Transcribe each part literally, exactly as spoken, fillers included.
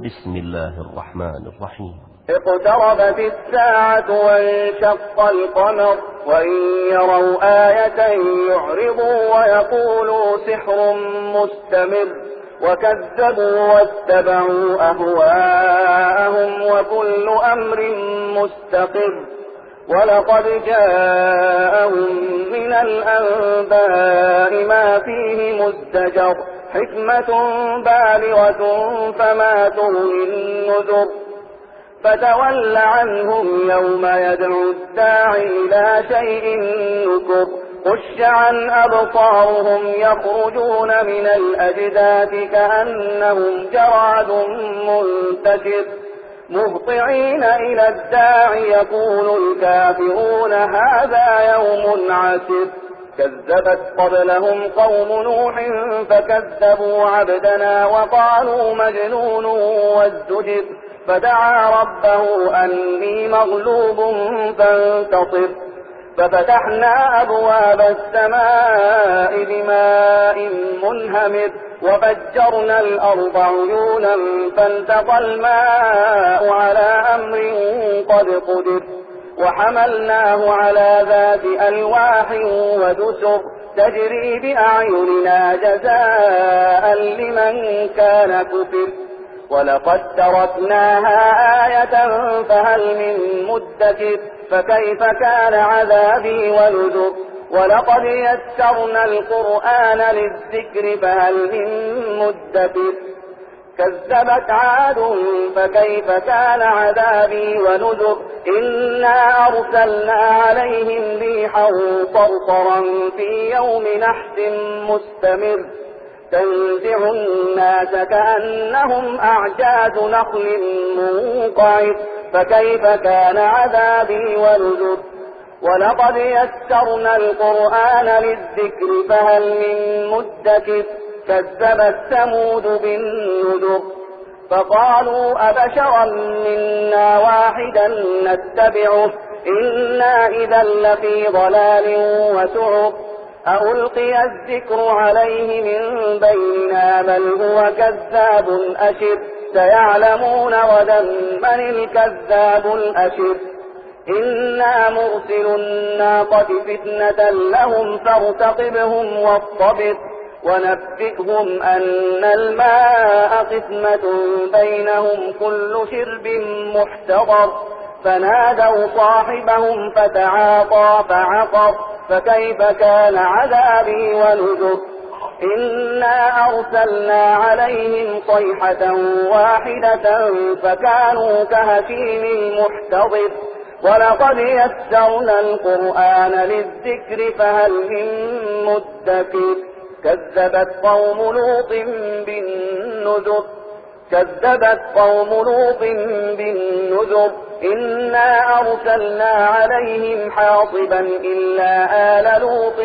بسم الله الرحمن الرحيم. اقتربت الساعة وانشق القمر وإن يروا آية يعرضوا ويقولوا سحر مستمر وكذبوا واتبعوا أهواءهم وكل أمر مستقر ولقد جاءهم من الأنباء ما فيه مزدجر حكمة بالغة فما تغني النذر فتول عنهم يوم يدعو الداعي إلى شيء نكر خش عن أبصارهم يخرجون من الأجداث كأنهم جراد منتشر مهطعين إلى الداعي يقول الكافرون هذا يوم عسر كذبت قبلهم قوم نوح فكذبوا عبدنا وقالوا مجنون وازدجر فدعا ربه أني مغلوب فانتصر ففتحنا أبواب السماء بماء منهمر وفجرنا الأرض عيونا فالتقى الماء على أمر قد قدر وحملناه على ذات ألواح ودسر تجري بأعيننا جزاء لمن كان كفر ولقد تركناها آية فهل من مدكر فكيف كان عذابي ونذر ولقد يسرنا القرآن للذكر فهل من مدكر كذبت عاد فكيف كان عذابي ونذر إنا أرسلنا عليهم ريحا صرصرا في يوم نحس مستمر تنزع الناس كأنهم أعجاز نخل منقعر فكيف كان عذابي ونذر ولقد يسرنا القرآن للذكر فهل من مدكر كذبت ثمود بالنذر فقالوا أبشرا منا واحدا نتبعه إنا إذا لفي ضلال وسعر ألقي الذكر عليه من بيننا بل هو كذاب أشر سيعلمون غدا من الكذاب الأشر إنا مرسل الناقة فتنة لهم فارتقبهم واصطبر ونبئهم أن الماء قسمة بينهم كل شرب محتضر فنادوا صاحبهم فتعاطى فعقر فكيف كان عذابي ونذر إنا أرسلنا عليهم صيحة واحدة فكانوا كهشيم المحتضر ولقد يسرنا القرآن للذكر فهل من مدكر كذبت قوم لوط بالنذر كذبت قوم لوط بالنذر إنا أرسلنا عليهم حاصبا إلا آل لوط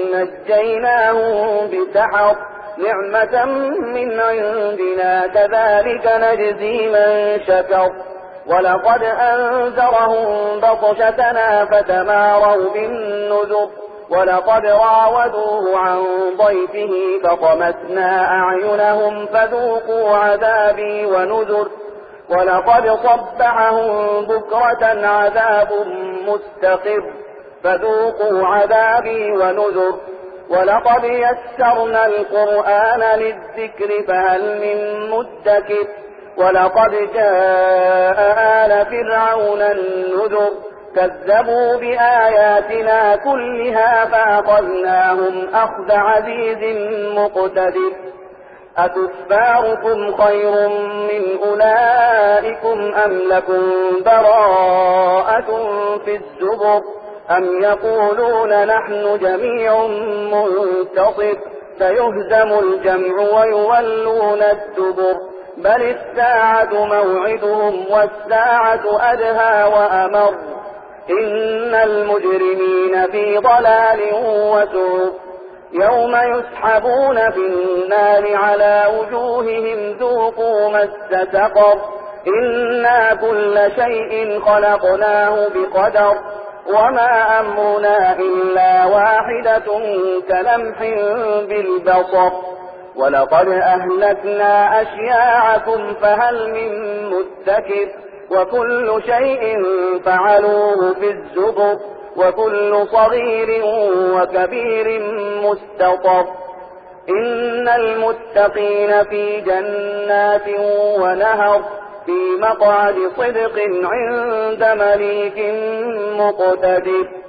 نجيناهم بسحر نعمة من عندنا كذلك نجزي من شكر ولقد أنذرهم بطشتنا فتماروا بالنذر ولقد راودوه عن ضيفه فطمسنا أعينهم فذوقوا عذابي ونذر ولقد صبحهم بكرة عذاب مستقر فذوقوا عذابي ونذر ولقد يسرنا القرآن للذكر فهل من مدكر ولقد جاء آل فرعون النذر كذبوا بآياتنا كلها فأخذناهم أخذ عزيز مقتدر أكفاركم خير من أولئكم أم لكم براءة في الزبر أم يقولون نحن جميع منتصر سيهزم الجمع ويولون الدبر بل الساعة موعدهم والساعة أدهى وأمر إن المجرمين في ضلال وسعر يوم يسحبون في النار على وجوههم ذوقوا مس سقر إنا كل شيء خلقناه بقدر وما أمرنا إلا واحدة كلمح بالبصر ولقد أهلكنا أشياعكم فهل من مدكر وكل شيء فعلوه في الزبر وكل صغير وكبير مستطر إن المتقين في جنات ونهر في مقعد صدق عند مليك مقتدر.